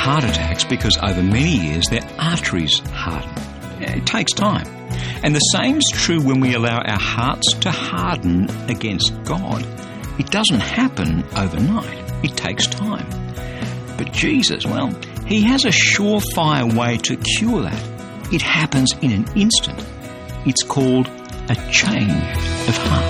heart attacks because over many years their arteries harden. It takes time. And the same is true when we allow our hearts to harden against God. It doesn't happen overnight. It takes time. But Jesus, well, he has a surefire way to cure that. It happens in an instant. It's called a change of heart.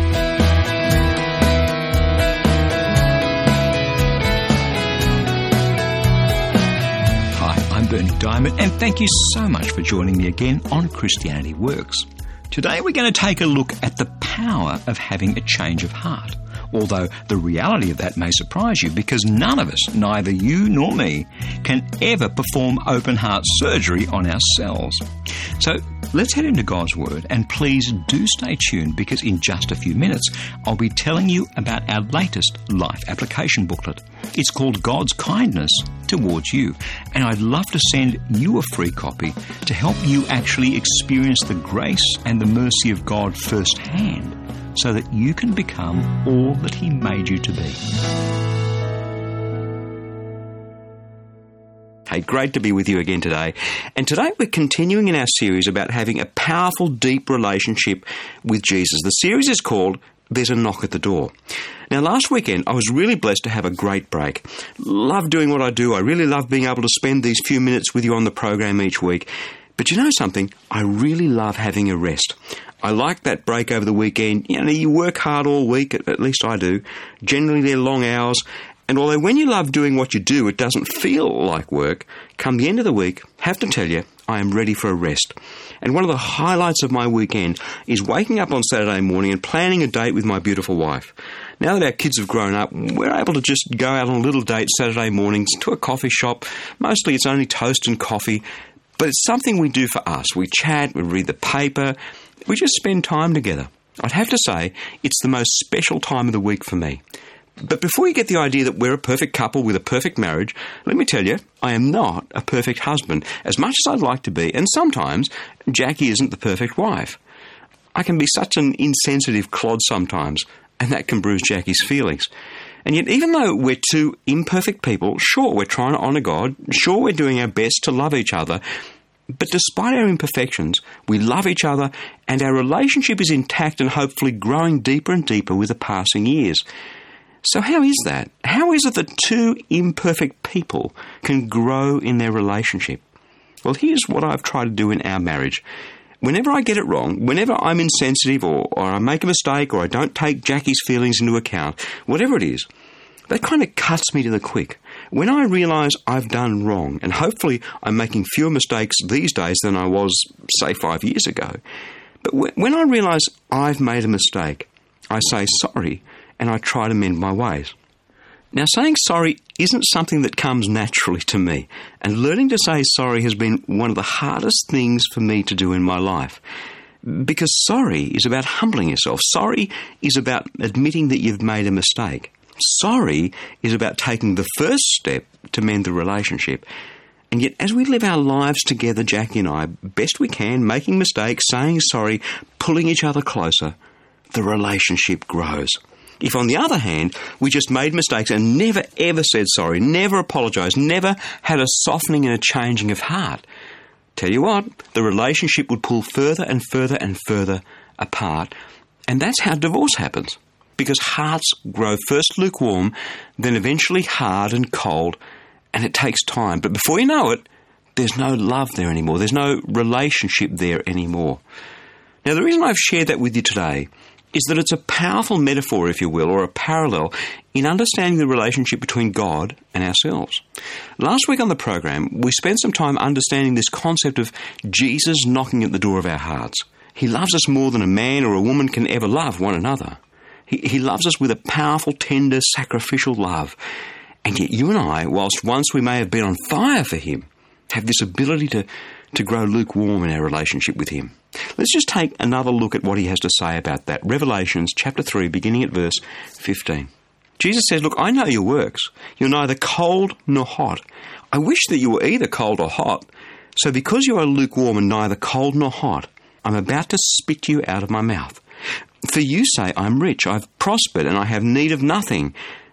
Hi, I'm Bernie Diamond, and thank you so much for joining me again on Christianity Works. Today we're going to take a look at the power of having a change of heart. Although the reality of that may surprise you, because none of us, neither you nor me, can ever perform open heart surgery on ourselves. So let's head into God's Word, and please do stay tuned, because in just a few minutes I'll be telling you about our latest life application booklet. It's called God's Kindness Towards You, and I'd love to send you a free copy to help you actually experience the grace and the mercy of God firsthand, so that you can become all that He made you to be. Hey, great to be with you again today. And today we're continuing in our series about having a powerful, deep relationship with Jesus. The series is called There's a Knock at the Door. Now, last weekend I was really blessed to have a great break. Love doing what I do. I really love being able to spend these few minutes with you on the program each week. But you know something? I really love having a rest. I like that break over the weekend. You know, you work hard all week, at least I do. Generally, they're long hours. And although when you love doing what you do, it doesn't feel like work, come the end of the week, have to tell you, I am ready for a rest. And one of the highlights of my weekend is waking up on Saturday morning and planning a date with my beautiful wife. Now that our kids have grown up, we're able to just go out on a little date Saturday mornings to a coffee shop. Mostly it's only toast and coffee, but it's something we do for us. We chat, we read the paper, we just spend time together. I'd have to say it's the most special time of the week for me. But before you get the idea that we're a perfect couple with a perfect marriage, let me tell you, I am not a perfect husband, as much as I'd like to be, and sometimes Jackie isn't the perfect wife. I can be such an insensitive clod sometimes, and that can bruise Jackie's feelings. And yet, even though we're two imperfect people, sure, we're trying to honour God, sure, we're doing our best to love each other, but despite our imperfections, we love each other, and our relationship is intact and hopefully growing deeper and deeper with the passing years. So how is that? How is it that two imperfect people can grow in their relationship? Well, here's what I've tried to do in our marriage. Whenever I get it wrong, whenever I'm insensitive or I make a mistake or I don't take Jackie's feelings into account, whatever it is, that kind of cuts me to the quick. When I realise I've done wrong, and hopefully I'm making fewer mistakes these days than I was, say, 5 years ago, but when I realise I've made a mistake, I say sorry and I try to mend my ways. Now, saying sorry isn't something that comes naturally to me, and learning to say sorry has been one of the hardest things for me to do in my life. Because sorry is about humbling yourself. Sorry is about admitting that you've made a mistake. Sorry is about taking the first step to mend the relationship. And yet, as we live our lives together, Jackie and I, best we can, making mistakes, saying sorry, pulling each other closer, the relationship grows. If, on the other hand, we just made mistakes and never ever said sorry, never apologised, never had a softening and a changing of heart, tell you what, the relationship would pull further and further and further apart. And that's how divorce happens. Because hearts grow first lukewarm, then eventually hard and cold, and it takes time. But before you know it, there's no love there anymore. There's no relationship there anymore. Now, the reason I've shared that with you today is that it's a powerful metaphor, if you will, or a parallel in understanding the relationship between God and ourselves. Last week on the program, we spent some time understanding this concept of Jesus knocking at the door of our hearts. He loves us more than a man or a woman can ever love one another. He loves us with a powerful, tender, sacrificial love. And yet you and I, whilst once we may have been on fire for Him, have this ability to grow lukewarm in our relationship with Him. Let's just take another look at what He has to say about that. Revelations chapter 3, beginning at verse 15. Jesus says, "Look, I know your works. You're neither cold nor hot. I wish that you were either cold or hot. So because you are lukewarm and neither cold nor hot, I'm about to spit you out of my mouth. For you say, I'm rich, I've prospered, and I have need of nothing,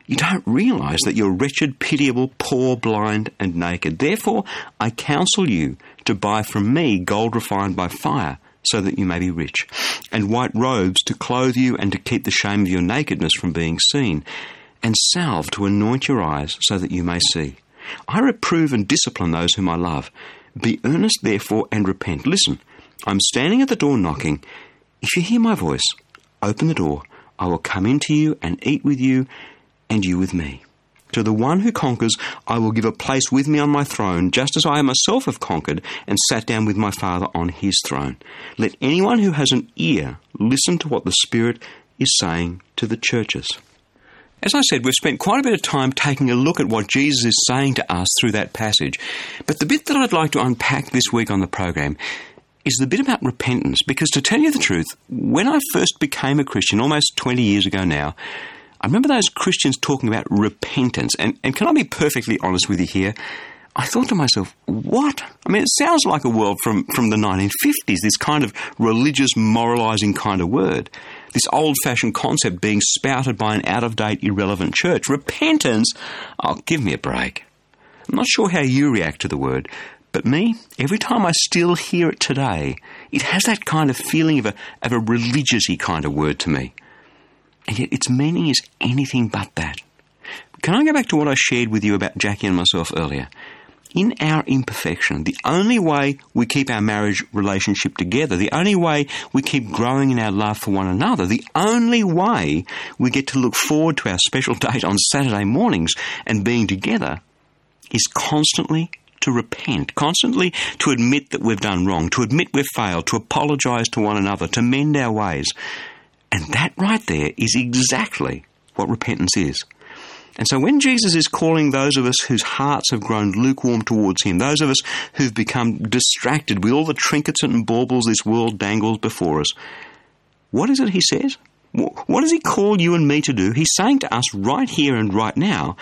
You don't realise that you're wretched, pitiable, poor, blind and naked. Therefore, I counsel you to buy from me gold refined by fire, so that you may be rich, and white robes to clothe you and to keep the shame of your nakedness from being seen, and salve to anoint your eyes so that you may see. I reprove and discipline those whom I love. Be earnest, therefore, and repent. Listen, I'm standing at the door knocking. If you hear my voice, open the door. I will come into you and eat with you, and you with me. To the one who conquers, I will give a place with me on my throne, just as I myself have conquered and sat down with my Father on his throne. Let anyone who has an ear listen to what the Spirit is saying to the churches. As I said, we've spent quite a bit of time taking a look at what Jesus is saying to us through that passage. But the bit that I'd like to unpack this week on the program is the bit about repentance, because to tell you the truth, when I first became a Christian, almost 20 years ago now, I remember those Christians talking about repentance, and can I be perfectly honest with you here? I thought to myself, what? I mean, it sounds like a word from the 1950s, this kind of religious, moralising kind of word. This old-fashioned concept being spouted by an out-of-date, irrelevant church. Repentance? Oh, give me a break. I'm not sure how you react to the word, but me, every time I still hear it today, it has that kind of feeling of a religious-y kind of word to me. And yet its meaning is anything but that. Can I go back to what I shared with you about Jackie and myself earlier? In our imperfection, the only way we keep our marriage relationship together, the only way we keep growing in our love for one another, the only way we get to look forward to our special date on Saturday mornings and being together is constantly to repent, constantly to admit that we've done wrong, to admit we've failed, to apologise to one another, to mend our ways. And that right there is exactly what repentance is. And so when Jesus is calling those of us whose hearts have grown lukewarm towards him, those of us who've become distracted with all the trinkets and baubles this world dangles before us, what is it he says? What does he call you and me to do? He's saying to us right here and right now,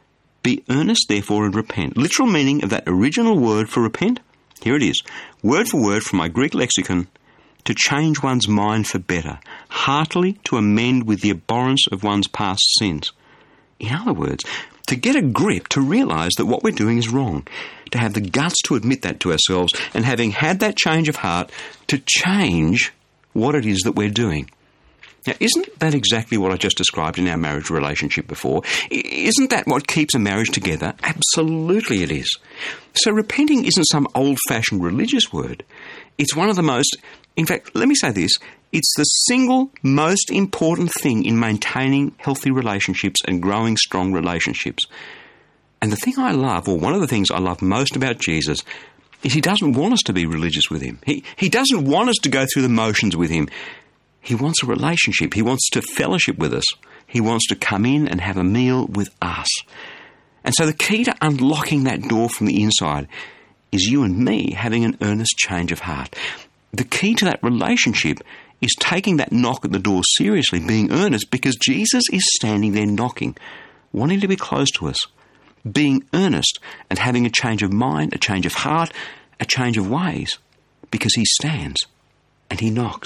be earnest therefore and repent. Literal meaning of that original word for repent, here it is, word for word from my Greek lexicon, to change one's mind for better, heartily to amend with the abhorrence of one's past sins. In other words, to get a grip, to realise that what we're doing is wrong, to have the guts to admit that to ourselves, and having had that change of heart, to change what it is that we're doing. Now, isn't that exactly what I just described in our marriage relationship before? Isn't that what keeps a marriage together? Absolutely it is. So repenting isn't some old-fashioned religious word. It's one of the most, in fact, let me say this, it's the single most important thing in maintaining healthy relationships and growing strong relationships. And the thing I love, or one of the things I love most about Jesus, is he doesn't want us to be religious with him. He doesn't want us to go through the motions with him. He wants a relationship. He wants to fellowship with us. He wants to come in and have a meal with us. And so the key to unlocking that door from the inside is you and me having an earnest change of heart. The key to that relationship is taking that knock at the door seriously, being earnest, because Jesus is standing there knocking, wanting to be close to us, being earnest and having a change of mind, a change of heart, a change of ways, because he stands and he knocks.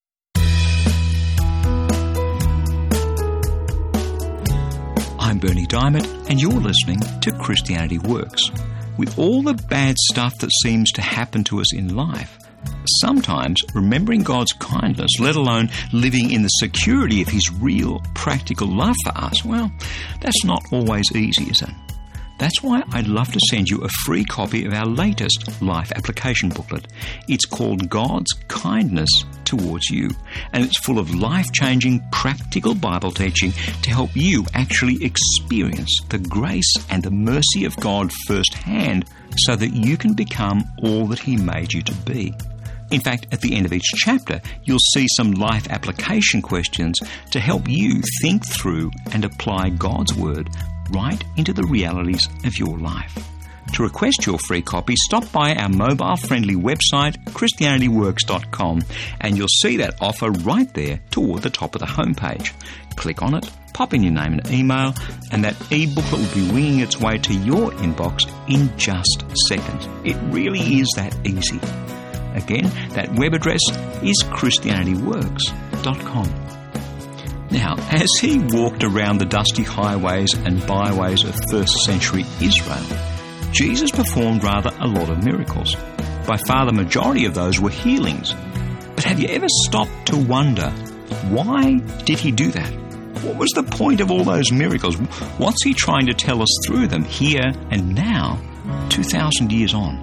I'm Bernie Diamond, and you're listening to Christianity Works. With all the bad stuff that seems to happen to us in life, sometimes remembering God's kindness, let alone living in the security of his real, practical love for us, well, that's not always easy, is it? That's why I'd love to send you a free copy of our latest life application booklet. It's called God's Kindness Towards You, and it's full of life-changing, practical Bible teaching to help you actually experience the grace and the mercy of God firsthand so that you can become all that he made you to be. In fact, at the end of each chapter, you'll see some life application questions to help you think through and apply God's Word right into the realities of your life. To request your free copy, stop by our mobile-friendly website, ChristianityWorks.com, and you'll see that offer right there toward the top of the homepage. Click on it, pop in your name and email, and that e-booklet will be winging its way to your inbox in just seconds. It really is that easy. Again, that web address is ChristianityWorks.com. Now, as he walked around the dusty highways and byways of first century Israel, Jesus performed rather a lot of miracles. By far the majority of those were healings. But have you ever stopped to wonder, why did he do that? What was the point of all those miracles? What's he trying to tell us through them here and now, 2,000 years on?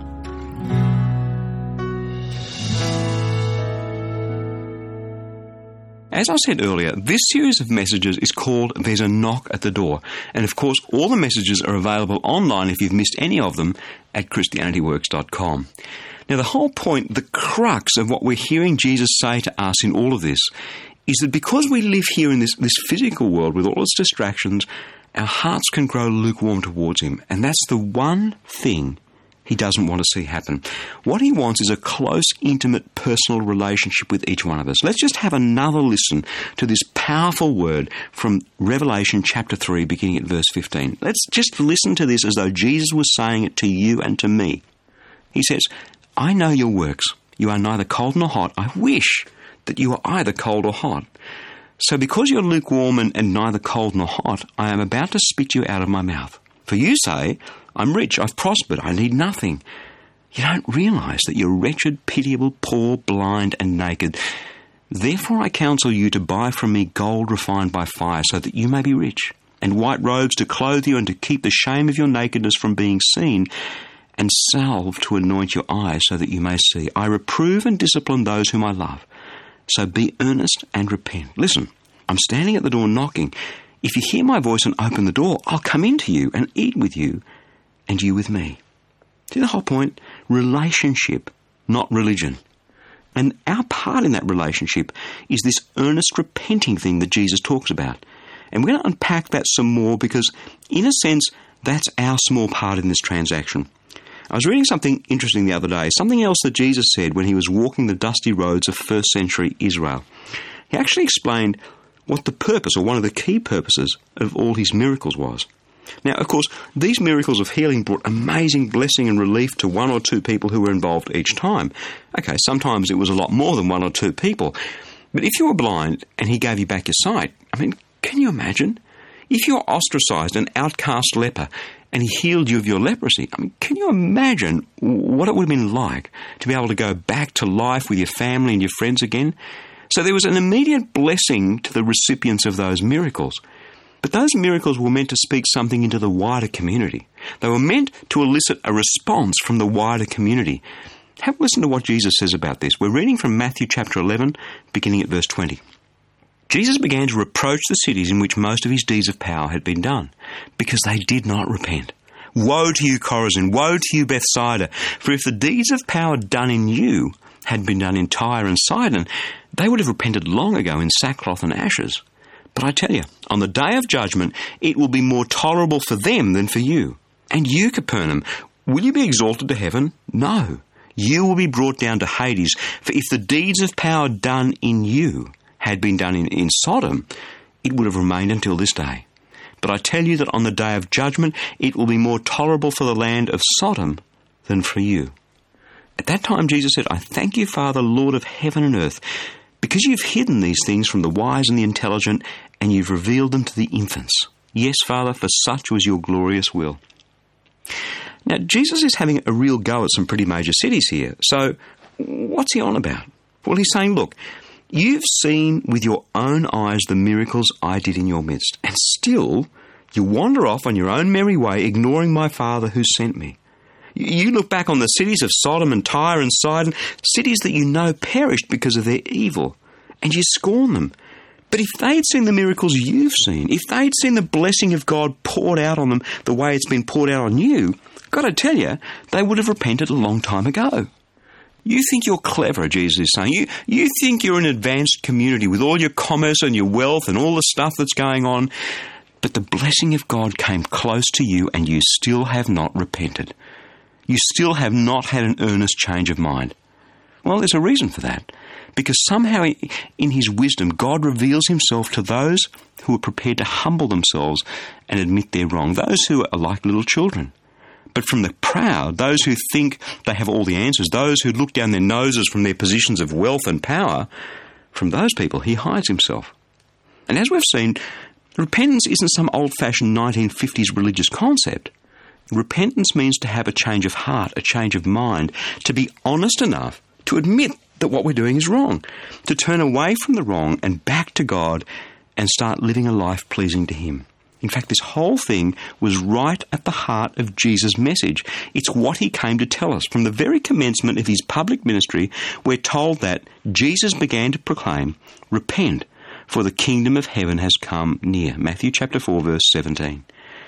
As I said earlier, this series of messages is called There's a Knock at the Door. And of course, all the messages are available online if you've missed any of them at ChristianityWorks.com. Now, the whole point, the crux of what we're hearing Jesus say to us in all of this is that because we live here in this physical world with all its distractions, our hearts can grow lukewarm towards him. And that's the one thing he doesn't want to see happen. What he wants is a close, intimate, personal relationship with each one of us. Let's just have another listen to this powerful word from Revelation chapter 3, beginning at verse 15. Let's just listen to this as though Jesus was saying it to you and to me. He says, I know your works. You are neither cold nor hot. I wish that you were either cold or hot. So because you're lukewarm and neither cold nor hot, I am about to spit you out of my mouth. For you say, I'm rich, I've prospered, I need nothing. You don't realize that you're wretched, pitiable, poor, blind, and naked. Therefore I counsel you to buy from me gold refined by fire, so that you may be rich, and white robes to clothe you and to keep the shame of your nakedness from being seen, and salve to anoint your eyes so that you may see. I reprove and discipline those whom I love. So be earnest and repent. Listen, I'm standing at the door knocking. If you hear my voice and open the door, I'll come into you and eat with you, and you with me. See the whole point? Relationship, not religion. And our part in that relationship is this earnest repenting thing that Jesus talks about. And we're going to unpack that some more because, in a sense, that's our small part in this transaction. I was reading something interesting the other day, something else that Jesus said when he was walking the dusty roads of first century Israel. He actually explained what the purpose, or one of the key purposes, of all his miracles was. Now, of course, these miracles of healing brought amazing blessing and relief to one or two people who were involved each time. Okay, sometimes it was a lot more than one or two people. But if you were blind and he gave you back your sight, I mean, can you imagine? If you were ostracized, an outcast leper, and he healed you of your leprosy, I mean, can you imagine what it would have been like to be able to go back to life with your family and your friends again? So there was an immediate blessing to the recipients of those miracles. But those miracles were meant to speak something into the wider community. They were meant to elicit a response from the wider community. Have a listen to what Jesus says about this. We're reading from Matthew chapter 11, beginning at verse 20. Jesus began to reproach the cities in which most of his deeds of power had been done, because they did not repent. Woe to you, Chorazin! Woe to you, Bethsaida! For if the deeds of power done in you had been done in Tyre and Sidon, they would have repented long ago in sackcloth and ashes. But I tell you, on the day of judgment, it will be more tolerable for them than for you. And you, Capernaum, will you be exalted to heaven? No. You will be brought down to Hades. For if the deeds of power done in you had been done in Sodom, it would have remained until this day. But I tell you that on the day of judgment, it will be more tolerable for the land of Sodom than for you. At that time, Jesus said, I thank you, Father, Lord of heaven and earth, because you've hidden these things from the wise and the intelligent, and you've revealed them to the infants. Yes, Father, for such was your glorious will. Now, Jesus is having a real go at some pretty major cities here. So, what's he on about? Well, he's saying, look, you've seen with your own eyes the miracles I did in your midst, and still you wander off on your own merry way, ignoring my Father who sent me. You look back on the cities of Sodom and Tyre and Sidon, cities that you know perished because of their evil, and you scorn them. But if they'd seen the miracles you've seen, if they'd seen the blessing of God poured out on them the way it's been poured out on you, got to tell you, they would have repented a long time ago. You think you're clever, Jesus is saying. You think you're an advanced community with all your commerce and your wealth and all the stuff that's going on, but the blessing of God came close to you and you still have not repented. You still have not had an earnest change of mind. Well, there's a reason for that. Because somehow in his wisdom, God reveals himself to those who are prepared to humble themselves and admit they're wrong, those who are like little children. But from the proud, those who think they have all the answers, those who look down their noses from their positions of wealth and power, from those people he hides himself. And as we've seen, repentance isn't some old-fashioned 1950s religious concept. Repentance means to have a change of heart, a change of mind, to be honest enough to admit that what we're doing is wrong, to turn away from the wrong and back to God and start living a life pleasing to Him. In fact, this whole thing was right at the heart of Jesus' message. It's what He came to tell us. From the very commencement of His public ministry, we're told that Jesus began to proclaim, "Repent, for the kingdom of heaven has come near." Matthew chapter 4, verse 17.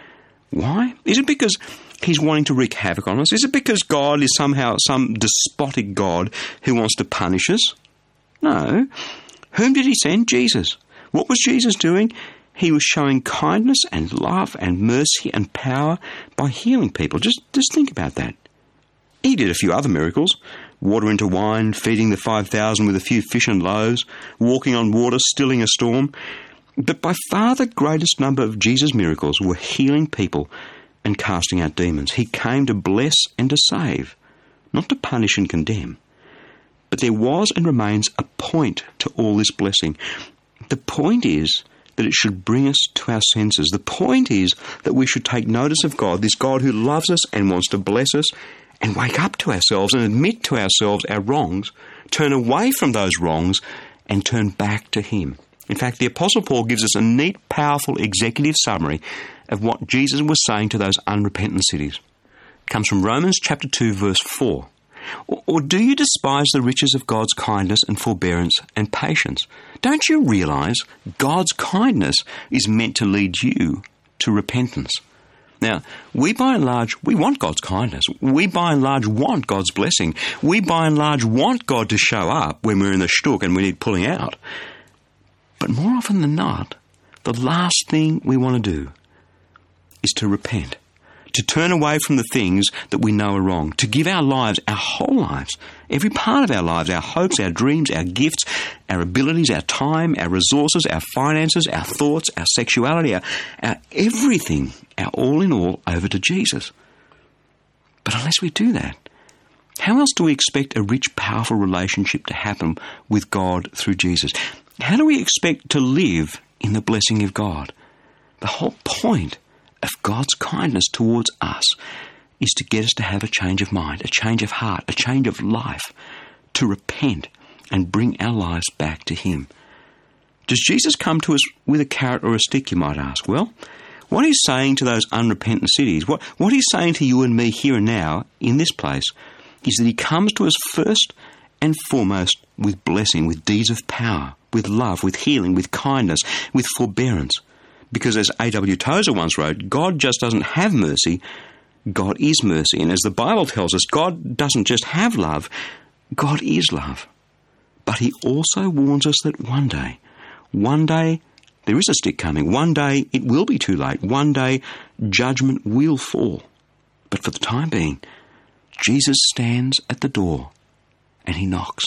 Why? Is it because He's wanting to wreak havoc on us? Is it because God is somehow some despotic God who wants to punish us? No. Whom did He send? Jesus. What was Jesus doing? He was showing kindness and love and mercy and power by healing people. Just think about that. He did a few other miracles. Water into wine, feeding the 5,000 with a few fish and loaves, walking on water, stilling a storm. But by far the greatest number of Jesus' miracles were healing people and casting out demons. He came to bless and to save, not to punish and condemn. But there was and remains a point to all this blessing. The point is that it should bring us to our senses. The point is that we should take notice of God, this God who loves us and wants to bless us, and wake up to ourselves and admit to ourselves our wrongs, turn away from those wrongs, and turn back to Him. In fact, the Apostle Paul gives us a neat, powerful executive summary of what Jesus was saying to those unrepentant cities. It comes from Romans chapter 2, verse 4. Or do you despise the riches of God's kindness and forbearance and patience? Don't you realize God's kindness is meant to lead you to repentance? Now, we by and large, we want God's kindness. We by and large want God's blessing. We by and large want God to show up when we're in the shtuck and we need pulling out. But more often than not, the last thing we want to do is to repent, to turn away from the things that we know are wrong, to give our lives, our whole lives, every part of our lives, our hopes, our dreams, our gifts, our abilities, our time, our resources, our finances, our thoughts, our sexuality, our everything, our all in all, over to Jesus. But unless we do that, how else do we expect a rich, powerful relationship to happen with God through Jesus? How do we expect to live in the blessing of God? The whole point of God's kindness towards us is to get us to have a change of mind, a change of heart, a change of life, to repent and bring our lives back to Him. Does Jesus come to us with a carrot or a stick, you might ask? Well, what He's saying to those unrepentant cities, what He's saying to you and me here and now in this place, is that He comes to us first and foremost with blessing, with deeds of power, with love, with healing, with kindness, with forbearance. Because as A.W. Tozer once wrote, God just doesn't have mercy, God is mercy. And as the Bible tells us, God doesn't just have love, God is love. But He also warns us that one day, there is a stick coming. One day, it will be too late. One day, judgment will fall. But for the time being, Jesus stands at the door and He knocks.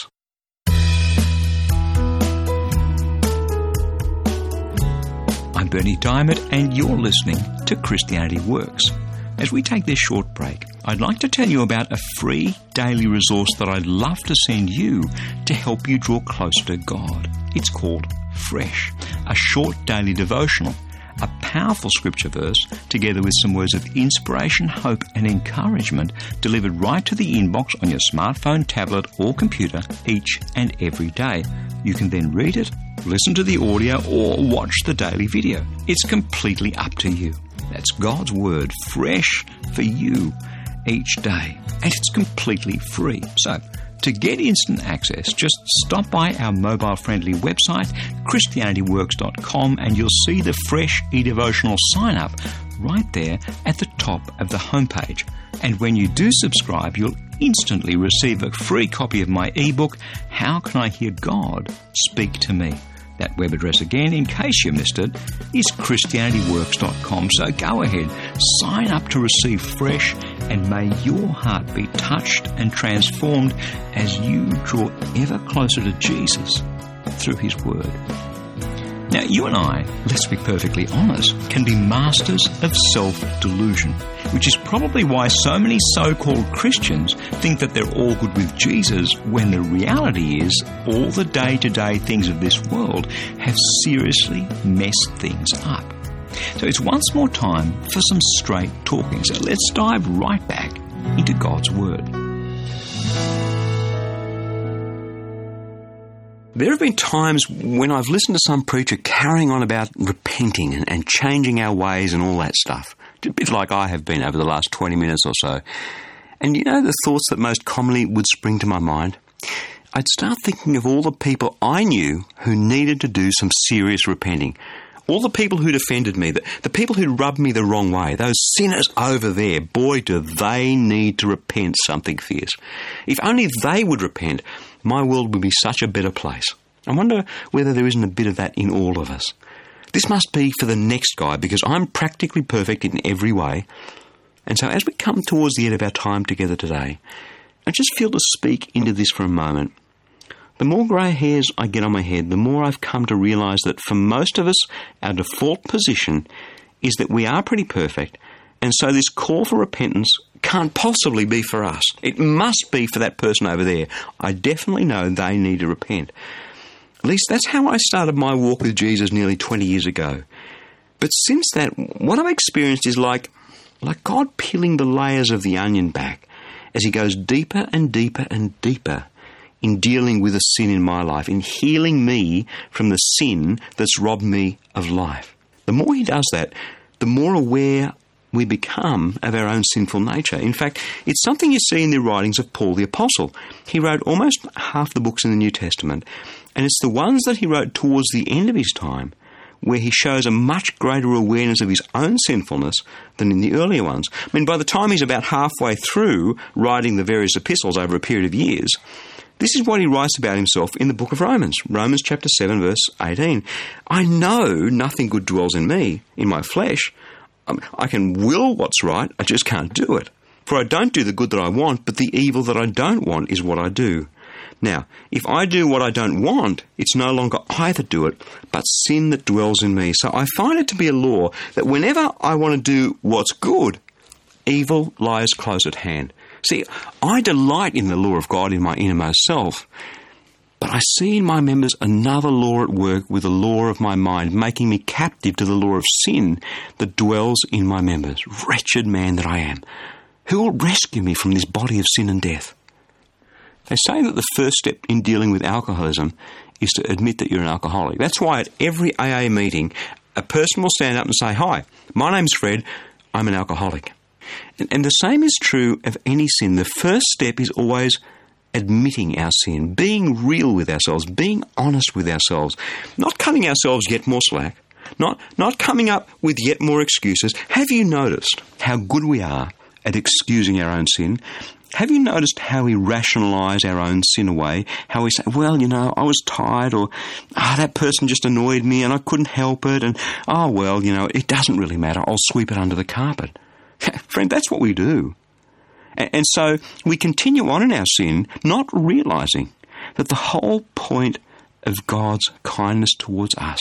I'm Bernie Diamond, and you're listening to Christianity Works. As we take this short break, I'd like to tell you about a free daily resource that I'd love to send you to help you draw closer to God. It's called Fresh, a short daily devotional, a powerful scripture verse, together with some words of inspiration, hope and encouragement delivered right to the inbox on your smartphone, tablet or computer each and every day. You can then read it, listen to the audio or watch the daily video. It's completely up to you. That's God's Word, fresh for you each day. And it's completely free. So, to get instant access, just stop by our mobile-friendly website, ChristianityWorks.com, and you'll see the Fresh eDevotional sign-up right there at the top of the homepage. And when you do subscribe, you'll instantly receive a free copy of my ebook, How Can I Hear God Speak to Me? That web address again, in case you missed it, is ChristianityWorks.com. So go ahead, sign up to receive Fresh, and may your heart be touched and transformed as you draw ever closer to Jesus through His Word. Now, you and I, let's be perfectly honest, can be masters of self-delusion. which is probably why so many so-called Christians think that they're all good with Jesus, when the reality is all the day-to-day things of this world have seriously messed things up. So it's once more time for some straight talking. So let's dive right back into God's Word. There have been times when I've listened to some preacher carrying on about repenting and changing our ways and all that stuff. A bit like I have been over the last 20 minutes or so. And you know the thoughts that most commonly would spring to my mind? I'd start thinking of all the people I knew who needed to do some serious repenting. All the people who'd offended me, the people who'd rubbed me the wrong way, those sinners over there, boy, do they need to repent something fierce. If only they would repent, my world would be such a better place. I wonder whether there isn't a bit of that in all of us. This must be for the next guy, because I'm practically perfect in every way. And so as we come towards the end of our time together today, I just feel to speak into this for a moment. The more grey hairs I get on my head, the more I've come to realise that for most of us, our default position is that we are pretty perfect, and so this call for repentance can't possibly be for us. It must be for that person over there. I definitely know they need to repent. At least that's how I started my walk with Jesus nearly 20 years ago. But since that, what I've experienced is like God peeling the layers of the onion back as he goes deeper and deeper and deeper in dealing with the sin in my life, in healing me from the sin that's robbed me of life. The more he does that, the more aware we become of our own sinful nature. In fact, it's something you see in the writings of Paul the Apostle. He wrote almost half the books in the New Testament, and it's the ones that he wrote towards the end of his time where he shows a much greater awareness of his own sinfulness than in the earlier ones. I mean, by the time he's about halfway through writing the various epistles over a period of years, this is what he writes about himself in the book of Romans. Romans chapter 7, verse 18. I know nothing good dwells in me, in my flesh. I can will what's right, I just can't do it. For I don't do the good that I want, but the evil that I don't want is what I do. Now, if I do what I don't want, it's no longer I that do it, but sin that dwells in me. So I find it to be a law that whenever I want to do what's good, evil lies close at hand. See, I delight in the law of God in my innermost self, but I see in my members another law at work with the law of my mind, making me captive to the law of sin that dwells in my members. Wretched man that I am, who will rescue me from this body of sin and death? They say that the first step in dealing with alcoholism is to admit that you're an alcoholic. That's why at every AA meeting, a person will stand up and say, "Hi, my name's Fred, I'm an alcoholic." And the same is true of any sin. The first step is always admitting our sin, being real with ourselves, being honest with ourselves, not cutting ourselves yet more slack, not coming up with yet more excuses. Have you noticed how good we are at excusing our own sin? Have you noticed how we rationalise our own sin away? How we say, well, you know, I was tired, or that person just annoyed me and I couldn't help it, and well, you know, it doesn't really matter, I'll sweep it under the carpet. Friend, that's what we do. And so we continue on in our sin, not realising that the whole point of God's kindness towards us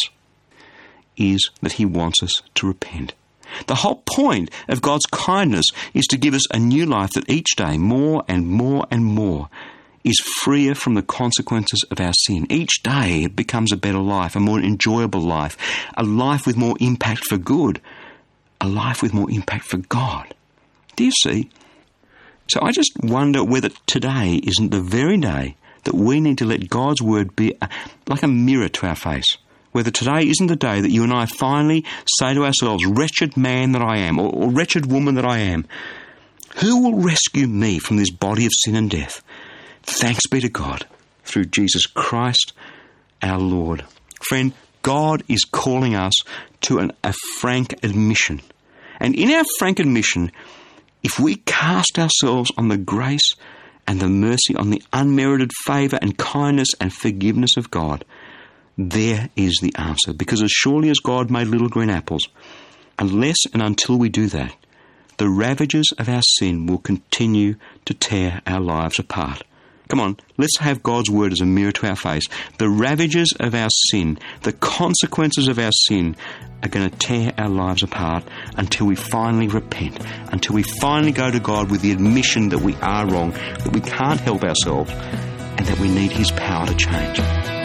is that he wants us to repent. The whole point of God's kindness is to give us a new life that each day, more and more and more, is freer from the consequences of our sin. Each day it becomes a better life, a more enjoyable life, a life with more impact for good, a life with more impact for God. Do you see? So I just wonder whether today isn't the very day that we need to let God's word be like a mirror to our face. Whether today isn't the day that you and I finally say to ourselves, wretched man that I am, or wretched woman that I am, who will rescue me from this body of sin and death? Thanks be to God, through Jesus Christ our Lord. Friend, God is calling us to a frank admission. And in our frank admission, if we cast ourselves on the grace and the mercy, on the unmerited favour and kindness and forgiveness of God, there is the answer. Because as surely as God made little green apples, unless and until we do that, the ravages of our sin will continue to tear our lives apart. Come on, let's have God's word as a mirror to our face. The ravages of our sin, the consequences of our sin are going to tear our lives apart until we finally repent, until we finally go to God with the admission that we are wrong, that we can't help ourselves, and that we need His power to change.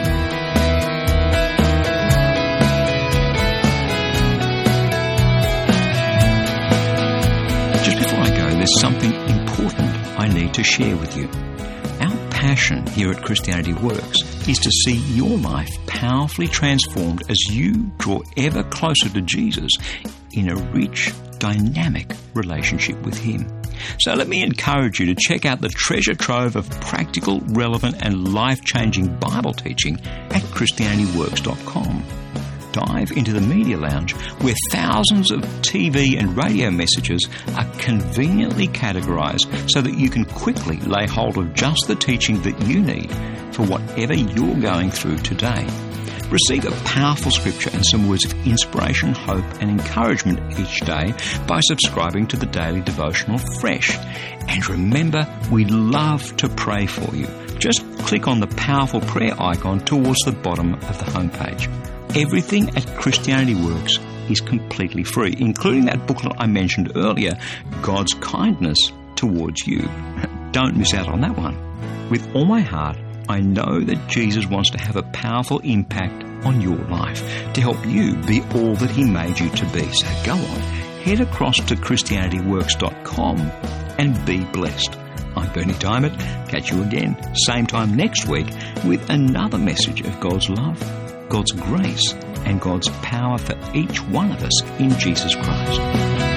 Just before I go, there's something important I need to share with you. Our passion here at Christianity Works is to see your life powerfully transformed as you draw ever closer to Jesus in a rich, dynamic relationship with Him. So let me encourage you to check out the treasure trove of practical, relevant and life-changing Bible teaching at ChristianityWorks.com. Dive into the Media Lounge, where thousands of TV and radio messages are conveniently categorised so that you can quickly lay hold of just the teaching that you need for whatever you're going through today. Receive a powerful scripture and some words of inspiration, hope and encouragement each day by subscribing to the daily devotional Fresh. And remember, we'd love to pray for you. Just click on the powerful prayer icon towards the bottom of the homepage. Everything at Christianity Works is completely free, including that booklet I mentioned earlier, God's Kindness Towards You. Don't miss out on that one. With all my heart, I know that Jesus wants to have a powerful impact on your life to help you be all that He made you to be. So go on, head across to ChristianityWorks.com and be blessed. I'm Bernie Diamond. Catch you again, same time next week, with another message of God's love, God's grace, and God's power for each one of us in Jesus Christ.